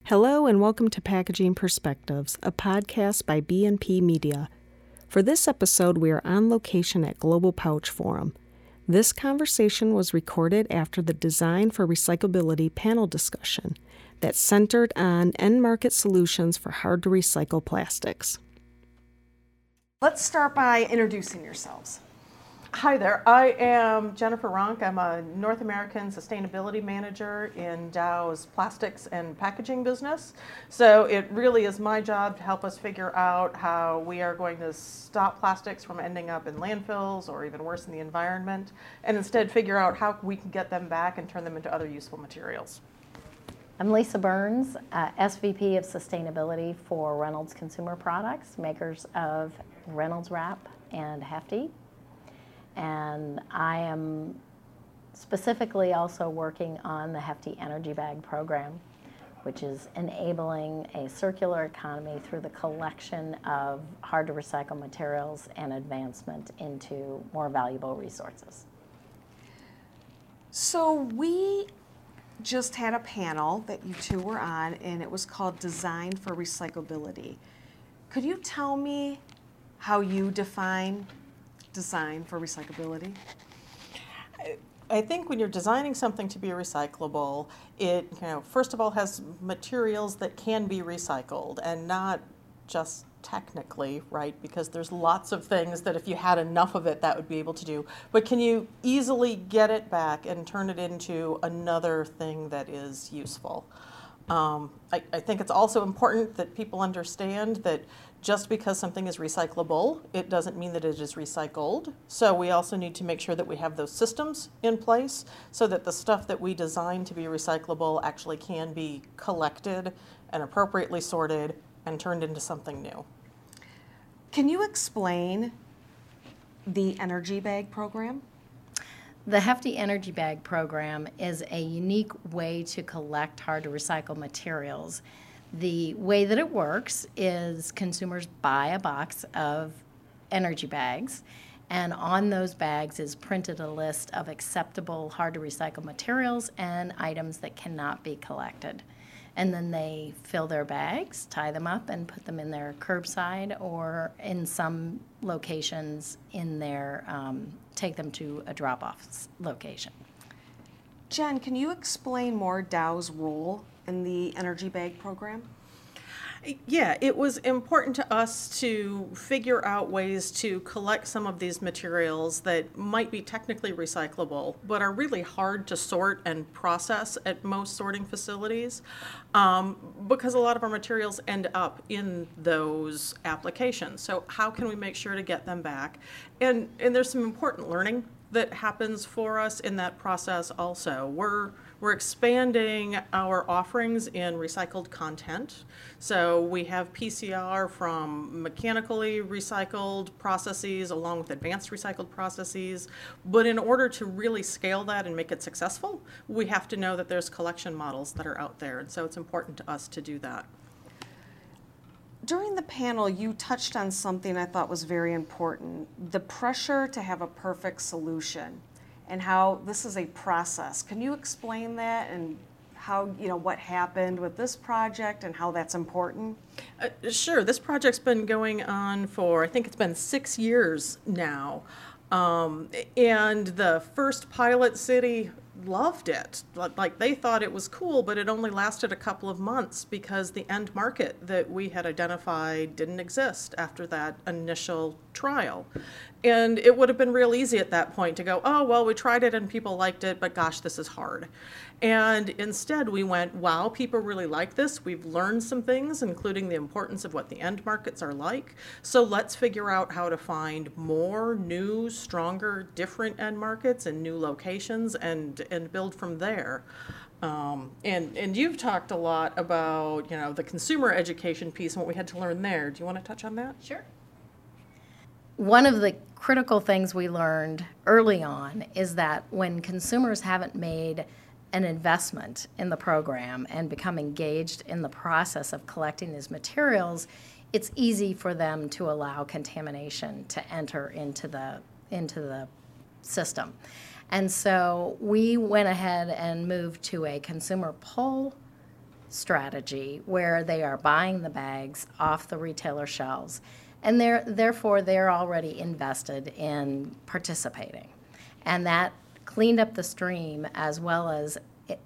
Hello and welcome to Packaging Perspectives, a podcast by B&P Media. For this episode, we are on location at Global Pouch Forum. This conversation was recorded after the Design for Recyclability panel discussion that centered on end market solutions for hard-to-recycle plastics. Let's start by introducing yourselves. Hi there, I am Jennifer Ronk. I'm a North American Sustainability Manager in Dow's plastics and packaging business. So it really is my job to help us figure out how we are going to stop plastics from ending up in landfills or even worse in the environment, and instead figure out how we can get them back and turn them into other useful materials. I'm Lisa Burns, SVP of Sustainability for Reynolds Consumer Products, makers of Reynolds Wrap and Hefty. And I am specifically also working on the Hefty Energy Bag program, which is enabling a circular economy through the collection of hard-to-recycle materials and advancement into more valuable resources. So we just had a panel that you two were on, and it was called Design for Recyclability. Could you tell me how you define design for recyclability? I think when you're designing something to be recyclable, it first of all has materials that can be recycled and not just technically, right? Because there's lots of things that if you had enough of it, that would be able to do. But can you easily get it back and turn it into another thing that is useful? I think it's also important that people understand that just because something is recyclable, it doesn't mean that it is recycled. So we also need to make sure that we have those systems in place so that the stuff that we design to be recyclable actually can be collected and appropriately sorted and turned into something new. Can you explain the Energy Bag program? The Hefty Energy Bag program is a unique way to collect hard-to-recycle materials. The way that it works is consumers buy a box of energy bags, and on those bags is printed a list of acceptable hard-to-recycle materials and items that cannot be collected. And then they fill their bags, tie them up, and put them in their curbside, or in some locations in their take them to a drop-off location. Jen, can you explain more Dow's role in the Energy Bag program? Yeah, it was important to us to figure out ways to collect some of these materials that might be technically recyclable, but are really hard to sort and process at most sorting facilities, because a lot of our materials end up in those applications. So how can we make sure to get them back? And there's some important learning that happens for us in that process also. We're expanding our offerings in recycled content. So we have PCR from mechanically recycled processes along with advanced recycled processes. But in order to really scale that and make it successful, we have to know that there's collection models that are out there. And so it's important to us to do that. During the panel, you touched on something I thought was very important, the pressure to have a perfect solution and how this is a process. Can you explain that and how, what happened with this project and how that's important? Sure. This project's been going on for, I think it's been 6 years now. And the first pilot city loved it. Like they thought it was cool, but it only lasted a couple of months because the end market that we had identified didn't exist after that initial trial. And it would have been real easy at that point to go, oh, well, we tried it and people liked it, but gosh, this is hard. And instead we went, wow, people really like this. We've learned some things, including the importance of what the end markets are like. So let's figure out how to find more new, stronger, different end markets and new locations and build from there. And you've talked a lot about, the consumer education piece and what we had to learn there. Do you want to touch on that? Sure. One of the critical things we learned early on is that when consumers haven't made an investment in the program and become engaged in the process of collecting these materials, it's easy for them to allow contamination to enter into the system. And so we went ahead and moved to a consumer pull strategy where they are buying the bags off the retailer shelves, and therefore they're already invested in participating. And that cleaned up the stream as well as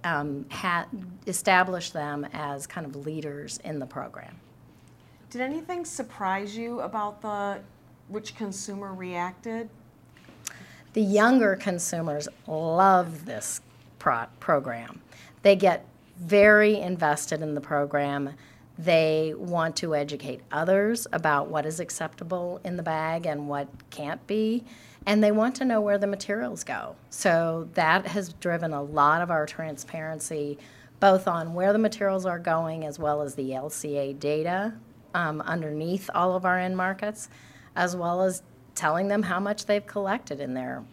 established them as kind of leaders in the program. Did anything surprise you about which consumer reacted? The younger consumers love this program. They get very invested in the program. They want to educate others about what is acceptable in the bag and what can't be, and they want to know where the materials go. So that has driven a lot of our transparency, both on where the materials are going as well as the LCA data underneath all of our end markets, as well as telling them how much they've collected in their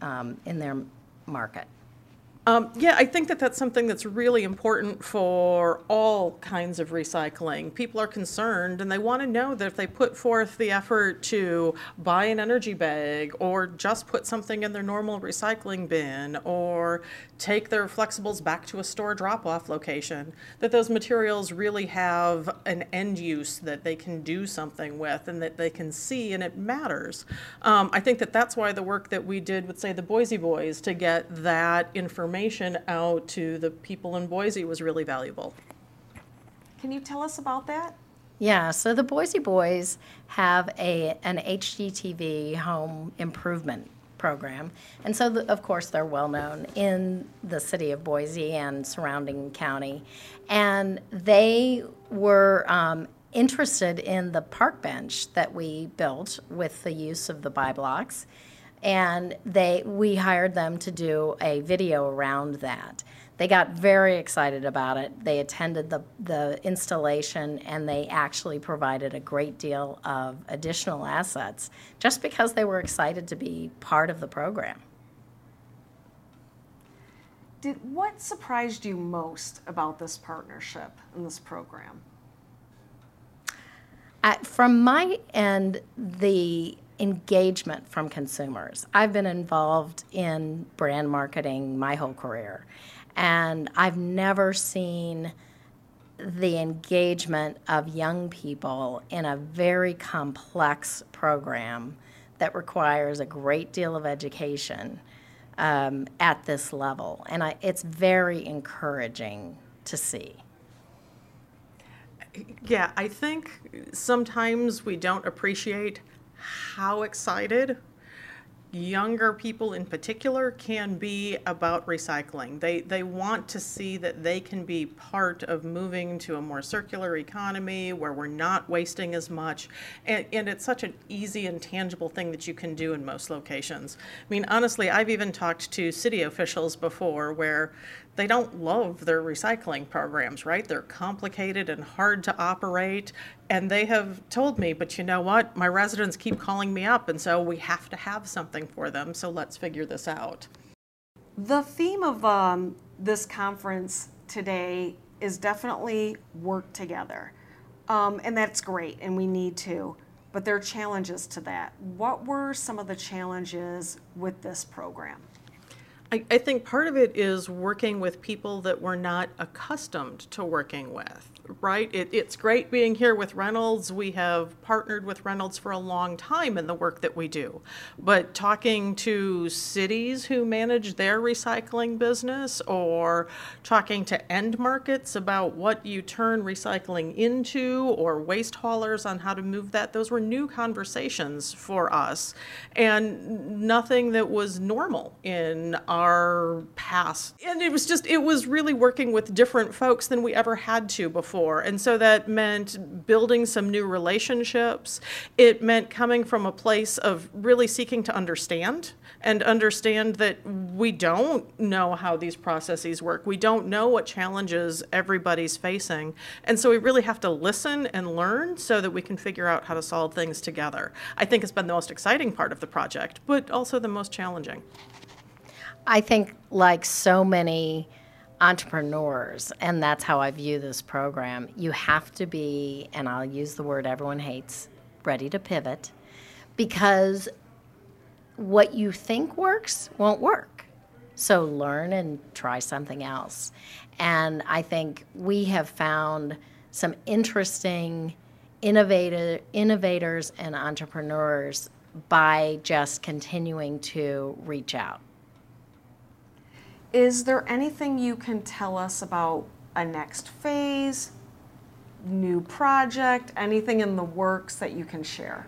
market. Yeah, I think that that's something that's really important for all kinds of recycling. People are concerned and they want to know that if they put forth the effort to buy an energy bag or just put something in their normal recycling bin or take their flexibles back to a store drop-off location, that those materials really have an end use that they can do something with and that they can see, and it matters. I think that that's why the work that we did with, say, the Boise Boys to get that information out to the people in Boise was really valuable. Can you tell us about that? Yeah, so the Boise Boys have an HGTV home improvement program, and so of course they're well known in the city of Boise and surrounding county, and they were interested in the park bench that we built with the use of the buy blocks. And we hired them to do a video around that. They got very excited about it. They attended the installation, and they actually provided a great deal of additional assets just because they were excited to be part of the program. What surprised you most about this partnership and this program? From my end, the engagement from consumers. I've been involved in brand marketing my whole career, and I've never seen the engagement of young people in a very complex program that requires a great deal of education at this level, and it's very encouraging to see. Yeah, I think sometimes we don't appreciate how excited younger people in particular can be about recycling. They want to see that they can be part of moving to a more circular economy where we're not wasting as much. And it's such an easy and tangible thing that you can do in most locations. I mean, honestly, I've even talked to city officials before where they don't love their recycling programs, right? They're complicated and hard to operate. And they have told me, but you know what? My residents keep calling me up, and so we have to have something for them, so let's figure this out. The theme of this conference today is definitely work together. And that's great, and we need to. But there are challenges to that. What were some of the challenges with this program? I think part of it is working with people that we're not accustomed to working with, right? It's great being here with Reynolds. We have partnered with Reynolds for a long time in the work that we do. But talking to cities who manage their recycling business or talking to end markets about what you turn recycling into or waste haulers on how to move that, those were new conversations for us and nothing that was normal in our past. And it was really working with different folks than we ever had to before. And so that meant building some new relationships. It meant coming from a place of really seeking to understand that we don't know how these processes work. We don't know what challenges everybody's facing. And so we really have to listen and learn so that we can figure out how to solve things together. I think it's been the most exciting part of the project, but also the most challenging. I think like so many entrepreneurs, and that's how I view this program, you have to be, and I'll use the word everyone hates, ready to pivot, because what you think works won't work. So learn and try something else. And I think we have found some interesting innovators and entrepreneurs by just continuing to reach out. Is there anything you can tell us about a next phase, new project, anything in the works that you can share?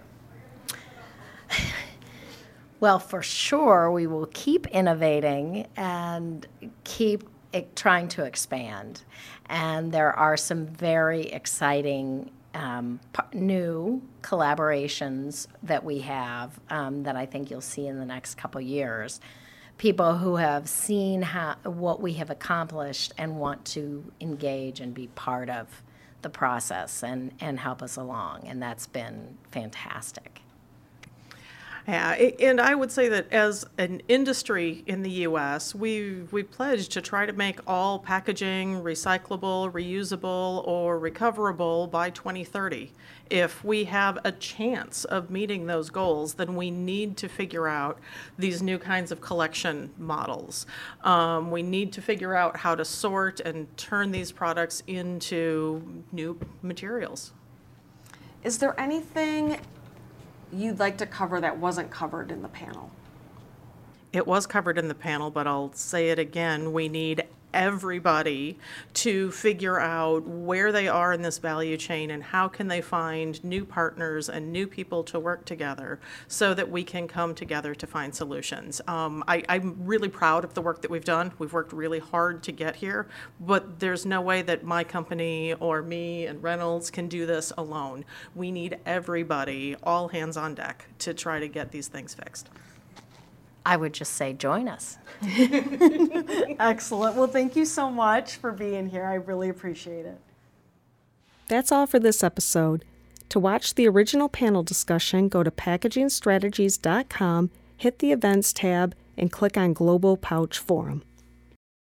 Well, for sure, we will keep innovating and keep trying to expand. And there are some very exciting new collaborations that we have that I think you'll see in the next couple years. People who have seen what we have accomplished and want to engage and be part of the process and help us along. And that's been fantastic. Yeah, and I would say that as an industry in the U.S., we pledged to try to make all packaging recyclable, reusable, or recoverable by 2030. If we have a chance of meeting those goals, then we need to figure out these new kinds of collection models. We need to figure out how to sort and turn these products into new materials. Is there anything you'd like to cover that wasn't covered in the panel? It was covered in the panel, but I'll say it again. We need everybody to figure out where they are in this value chain and how can they find new partners and new people to work together so that we can come together to find solutions. I'm really proud of the work that we've done. We've worked really hard to get here, but there's no way that my company or me and Reynolds can do this alone. We need everybody, all hands on deck, to try to get these things fixed. I would just say join us. Excellent. Well, thank you so much for being here. I really appreciate it. That's all for this episode. To watch the original panel discussion, go to packagingstrategies.com, hit the Events tab, and click on Global Pouch Forum.